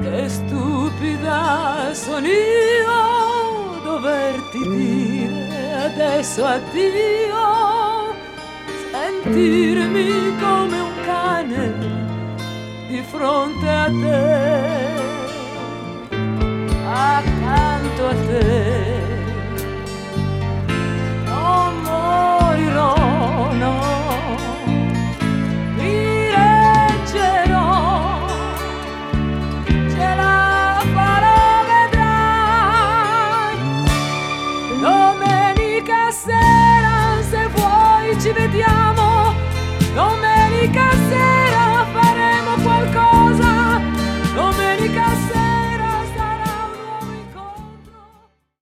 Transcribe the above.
Che stupida sono io doverti dire adesso addio, sentirmi come un cane di fronte a te, accanto a te.